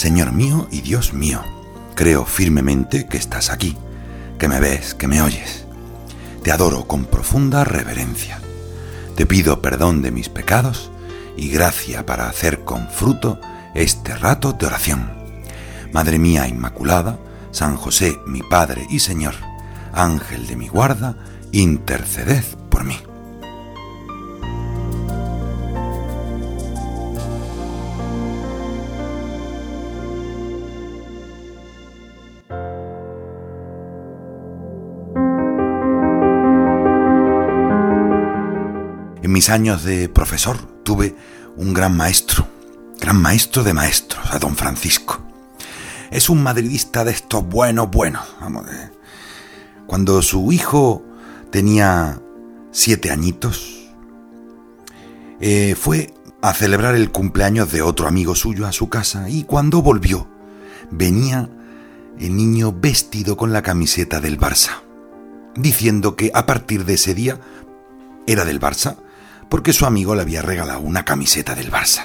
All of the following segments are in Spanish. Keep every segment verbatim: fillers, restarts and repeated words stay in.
Señor mío y Dios mío, creo firmemente que estás aquí, que me ves, que me oyes. Te adoro con profunda reverencia. Te pido perdón de mis pecados y gracia para hacer con fruto este rato de oración. Madre mía Inmaculada, San José, mi Padre y Señor, Ángel de mi guarda, interceded por mí. En mis años de profesor tuve un gran maestro, gran maestro de maestros, a don Francisco. Es un madridista de estos buenos, buenos. Vamos, eh. Cuando su hijo tenía siete añitos, eh, fue a celebrar el cumpleaños de otro amigo suyo a su casa, y cuando volvió, venía el niño vestido con la camiseta del Barça, diciendo que a partir de ese día era del Barça, porque su amigo le había regalado una camiseta del Barça.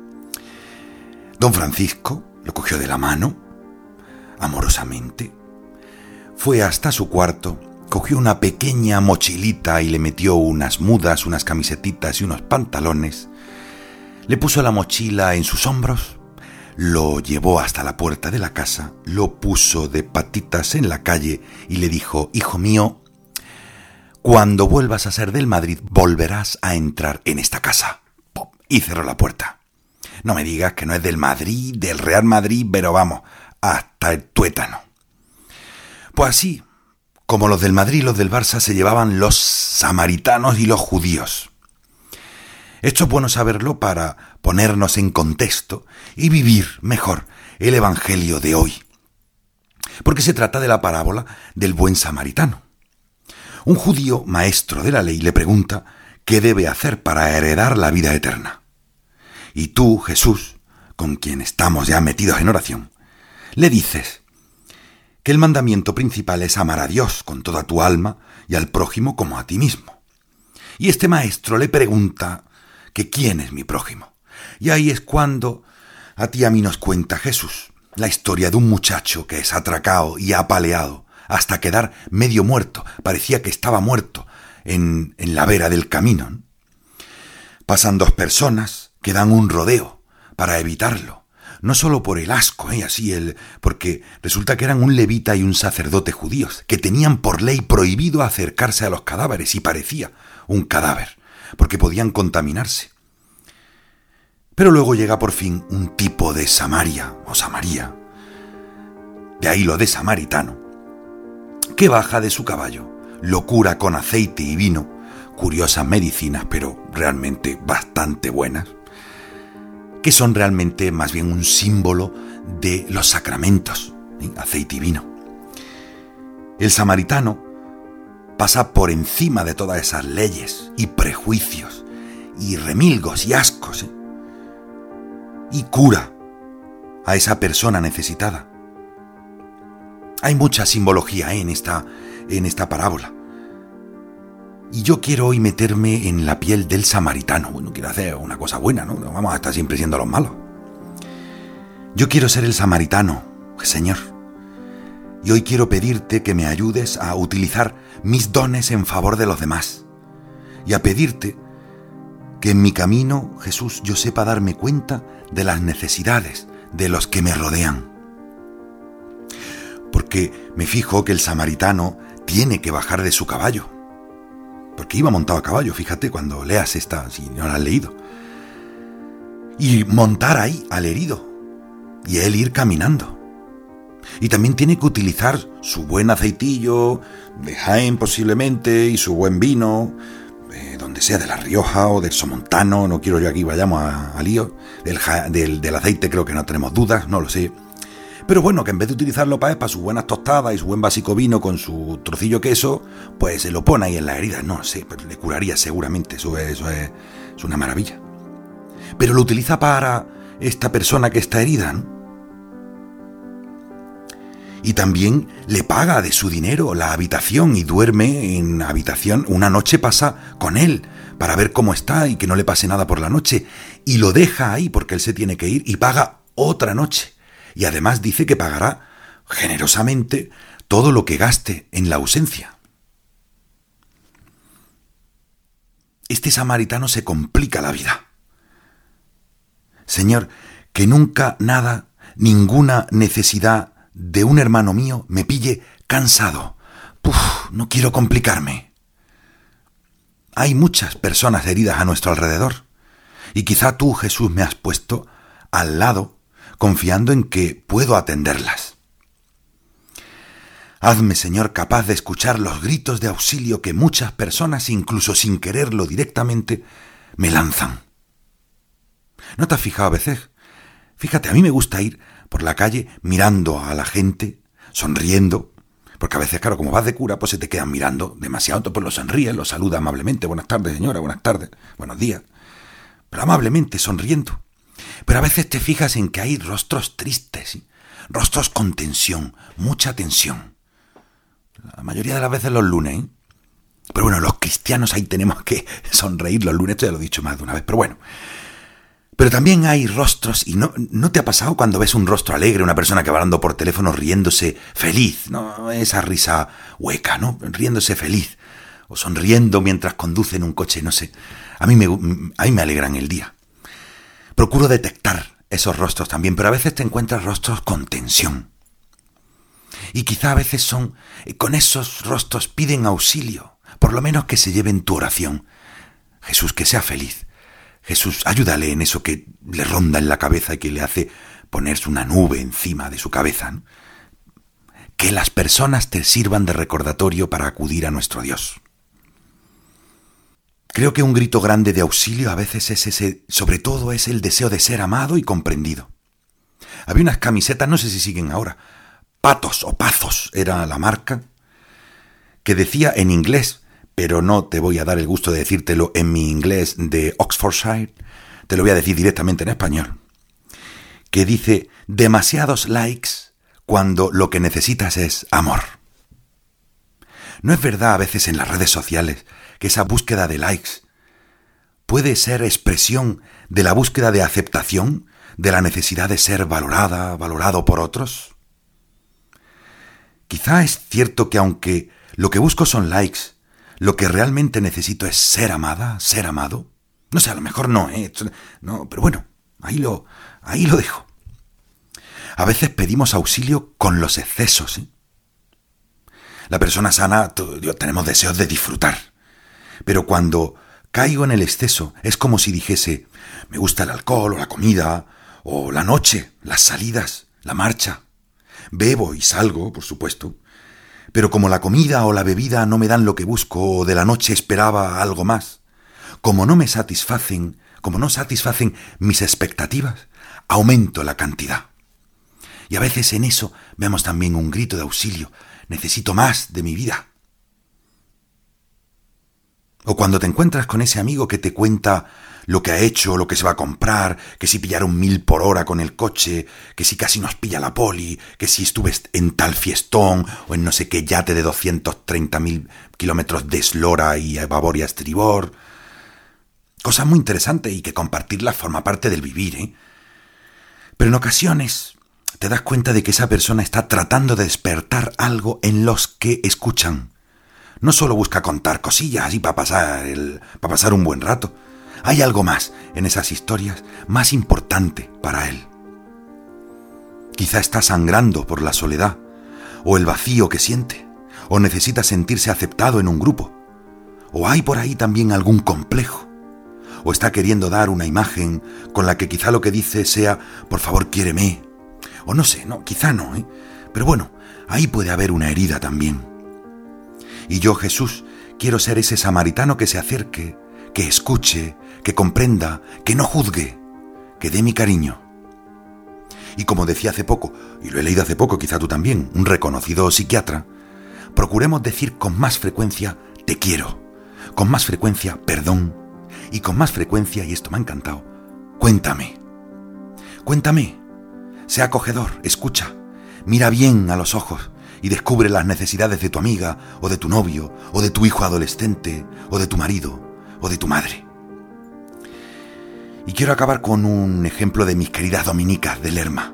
Don Francisco lo cogió de la mano, amorosamente, fue hasta su cuarto, cogió una pequeña mochilita y le metió unas mudas, unas camisetitas y unos pantalones, le puso la mochila en sus hombros, lo llevó hasta la puerta de la casa, lo puso de patitas en la calle y le dijo: hijo mío, cuando vuelvas a ser del Madrid, volverás a entrar en esta casa. ¡Pum! Y cerró la puerta. No me digas que no es del Madrid, del Real Madrid, pero vamos, hasta el tuétano. Pues así, como los del Madrid y los del Barça se llevaban los samaritanos y los judíos. Esto es bueno saberlo para ponernos en contexto y vivir mejor el Evangelio de hoy. Porque se trata de la parábola del buen samaritano. Un judío maestro de la ley le pregunta qué debe hacer para heredar la vida eterna. Y tú, Jesús, con quien estamos ya metidos en oración, le dices que el mandamiento principal es amar a Dios con toda tu alma y al prójimo como a ti mismo. Y este maestro le pregunta que quién es mi prójimo. Y ahí es cuando a ti y a mí nos cuenta Jesús la historia de un muchacho que es atracado y apaleado hasta quedar medio muerto, parecía que estaba muerto en, en la vera del camino. Pasan dos personas que dan un rodeo para evitarlo, no solo por el asco, ¿eh? Así el, porque resulta que eran un levita y un sacerdote judíos, que tenían por ley prohibido acercarse a los cadáveres, y parecía un cadáver, porque podían contaminarse. Pero luego llega por fin un tipo de Samaria, o Samaría, de ahí lo de samaritano, que baja de su caballo, lo cura con aceite y vino, curiosas medicinas, pero realmente bastante buenas, que son realmente más bien un símbolo de los sacramentos, ¿sí? Aceite y vino. El samaritano pasa por encima de todas esas leyes y prejuicios y remilgos y ascos, ¿eh? y cura a esa persona necesitada. Hay mucha simbología ¿eh? en esta, en esta parábola. Y yo quiero hoy meterme en la piel del samaritano. Bueno, quiero hacer una cosa buena, ¿no? No vamos a estar siempre siendo los malos. Yo quiero ser el samaritano, Señor. Y hoy quiero pedirte que me ayudes a utilizar mis dones en favor de los demás. Y a pedirte que en mi camino, Jesús, yo sepa darme cuenta de las necesidades de los que me rodean. Porque me fijo que el samaritano tiene que bajar de su caballo. Porque iba montado a caballo, fíjate cuando leas esta, si no la has leído. Y montar ahí al herido. Y él ir caminando. Y también tiene que utilizar su buen aceitillo, de Jaén posiblemente, y su buen vino, eh, donde sea, de La Rioja o del Somontano, no quiero yo aquí vayamos a, a lío. Del, del, del aceite creo que no tenemos dudas, no lo sé. Pero bueno, que en vez de utilizarlo para, para sus buenas tostadas y su buen básico vino con su trocillo queso, pues se lo pone ahí en la herida. No sé, pero le curaría seguramente, eso es, eso es, es una maravilla. Pero lo utiliza para esta persona que está herida, ¿no? Y también le paga de su dinero la habitación y duerme en habitación. Una noche pasa con él para ver cómo está y que no le pase nada por la noche. Y lo deja ahí porque él se tiene que ir y paga otra noche. y además dice que pagará generosamente todo lo que gaste en la ausencia. Este samaritano se complica la vida. Señor, que nunca nada, ninguna necesidad de un hermano mío me pille cansado. Uf, no quiero complicarme. Hay muchas personas heridas a nuestro alrededor, y quizá tú, Jesús, me has puesto al lado, confiando en que puedo atenderlas. Hazme, Señor, capaz de escuchar los gritos de auxilio que muchas personas, incluso sin quererlo directamente, me lanzan. ¿No te has fijado a veces? Fíjate, a mí me gusta ir por la calle mirando a la gente, sonriendo, porque a veces, claro, como vas de cura, pues se te quedan mirando demasiado, pues lo sonríes, lo saluda amablemente, buenas tardes, señora, buenas tardes, buenos días, pero amablemente, sonriendo. Pero a veces te fijas en que hay rostros tristes, ¿sí? Rostros con tensión, mucha tensión. La mayoría de las veces los lunes, ¿eh? Pero bueno, los cristianos ahí tenemos que sonreír los lunes, esto ya lo he dicho más de una vez, pero bueno. Pero también hay rostros, y no, ¿no te ha pasado cuando ves un rostro alegre, una persona que va hablando por teléfono riéndose feliz, ¿no? Esa risa hueca, ¿no? Riéndose feliz, o sonriendo mientras conduce en un coche, no sé. A mí me, a mí me alegran el día. Procuro detectar esos rostros también, pero a veces te encuentras rostros con tensión. Y quizá a veces son, con esos rostros piden auxilio, por lo menos que se lleven tu oración. Jesús, que sea feliz. Jesús, ayúdale en eso que le ronda en la cabeza y que le hace ponerse una nube encima de su cabeza, ¿no? Que las personas te sirvan de recordatorio para acudir a nuestro Dios. Creo que un grito grande de auxilio a veces es ese, sobre todo es el deseo de ser amado y comprendido. Había unas camisetas, no sé si siguen ahora, Patos o Pazos era la marca, que decía en inglés, pero no te voy a dar el gusto de decírtelo en mi inglés de Oxfordshire, te lo voy a decir directamente en español, que dice, demasiados likes cuando lo que necesitas es amor. ¿No es verdad a veces en las redes sociales que esa búsqueda de likes puede ser expresión de la búsqueda de aceptación, de la necesidad de ser valorada, valorado por otros? Quizá es cierto que aunque lo que busco son likes, lo que realmente necesito es ser amada, ser amado. No sé, a lo mejor no, ¿eh? No, pero bueno, ahí lo, ahí lo dejo. A veces pedimos auxilio con los excesos, ¿eh? La persona sana, tenemos deseos de disfrutar. Pero cuando caigo en el exceso, es como si dijese, me gusta el alcohol o la comida, o la noche, las salidas, la marcha. Bebo y salgo, por supuesto, pero como la comida o la bebida no me dan lo que busco o de la noche esperaba algo más, como no me satisfacen, como no satisfacen mis expectativas, aumento la cantidad. Y a veces en eso vemos también un grito de auxilio, necesito más de mi vida. O cuando te encuentras con ese amigo que te cuenta lo que ha hecho, lo que se va a comprar, que si pillaron mil por hora con el coche, que si casi nos pilla la poli, que si estuve en tal fiestón o en no sé qué yate de doscientos treinta mil kilómetros de eslora y a babor y a estribor. Cosas muy interesantes y que compartirlas forma parte del vivir, ¿eh? Pero en ocasiones te das cuenta de que esa persona está tratando de despertar algo en los que escuchan. No solo busca contar cosillas así para pasar, el, para pasar un buen rato. Hay algo más en esas historias, más importante para él. Quizá está sangrando por la soledad, o el vacío que siente, o necesita sentirse aceptado en un grupo, o hay por ahí también algún complejo, o está queriendo dar una imagen con la que quizá lo que dice sea, por favor quiéreme, o no sé, no, quizá no, ¿eh? Pero bueno, ahí puede haber una herida también. Y yo, Jesús, quiero ser ese samaritano que se acerque, que escuche, que comprenda, que no juzgue, que dé mi cariño. Y como decía hace poco, y lo he leído hace poco, quizá tú también, un reconocido psiquiatra, procuremos decir con más frecuencia te quiero, con más frecuencia perdón, y con más frecuencia, y esto me ha encantado, cuéntame. Cuéntame, sea acogedor, escucha, mira bien a los ojos y descubre las necesidades de tu amiga, o de tu novio, o de tu hijo adolescente, o de tu marido, o de tu madre. Y quiero acabar con un ejemplo de mis queridas dominicas de Lerma,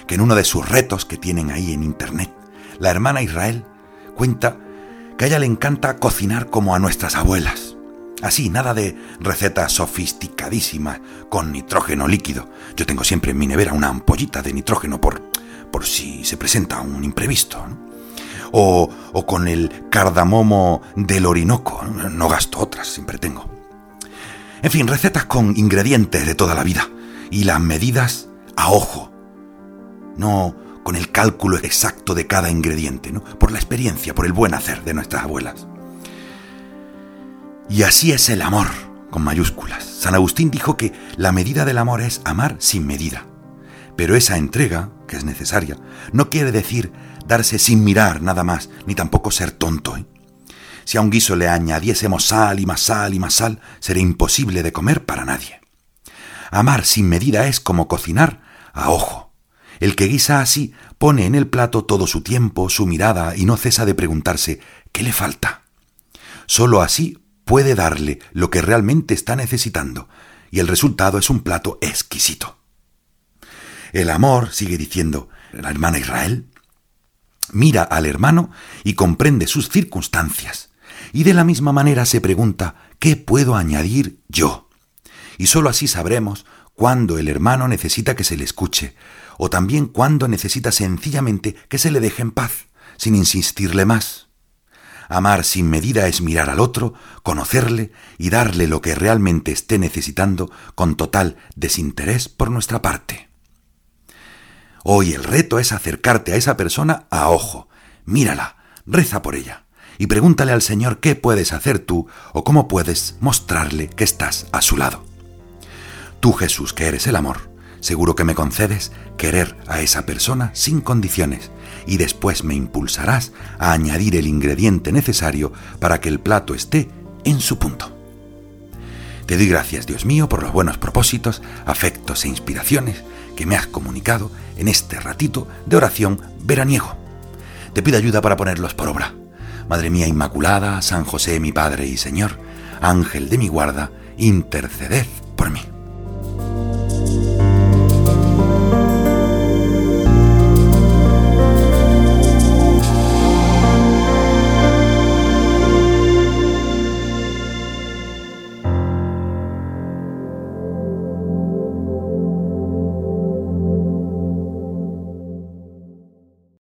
que en uno de sus retos que tienen ahí en internet, la hermana Israel cuenta que a ella le encanta cocinar como a nuestras abuelas. Así, nada de recetas sofisticadísimas con nitrógeno líquido. Yo tengo siempre en mi nevera una ampollita de nitrógeno por, por si se presenta un imprevisto, ¿no? O, o con el cardamomo del Orinoco. No gasto otras, siempre tengo. En fin, recetas con ingredientes de toda la vida y las medidas a ojo. No con el cálculo exacto de cada ingrediente, ¿no? Por la experiencia, por el buen hacer de nuestras abuelas. Y así es el amor, con mayúsculas. San Agustín dijo que la medida del amor es amar sin medida. Pero esa entrega, que es necesaria, no quiere decir darse sin mirar nada más, ni tampoco ser tonto, ¿eh? Si a un guiso le añadiésemos sal y más sal y más sal, sería imposible de comer para nadie. Amar sin medida es como cocinar a ojo. El que guisa así pone en el plato todo su tiempo, su mirada, y no cesa de preguntarse ¿qué le falta? Solo así puede darle lo que realmente está necesitando, y el resultado es un plato exquisito. El amor, sigue diciendo la hermana Israel, mira al hermano y comprende sus circunstancias, y de la misma manera se pregunta ¿qué puedo añadir yo? Y sólo así sabremos cuándo el hermano necesita que se le escuche, o también cuándo necesita sencillamente que se le deje en paz, sin insistirle más. Amar sin medida es mirar al otro, conocerle y darle lo que realmente esté necesitando con total desinterés por nuestra parte. Hoy el reto es acercarte a esa persona a ojo, mírala, reza por ella y pregúntale al Señor qué puedes hacer tú o cómo puedes mostrarle que estás a su lado. Tú, Jesús, que eres el amor, seguro que me concedes querer a esa persona sin condiciones y después me impulsarás a añadir el ingrediente necesario para que el plato esté en su punto. Te doy gracias, Dios mío, por los buenos propósitos, afectos e inspiraciones que me has comunicado en este ratito de oración veraniego. Te pido ayuda para ponerlos por obra. Madre mía Inmaculada, San José, mi Padre y Señor, Ángel de mi guarda, interceded por mí.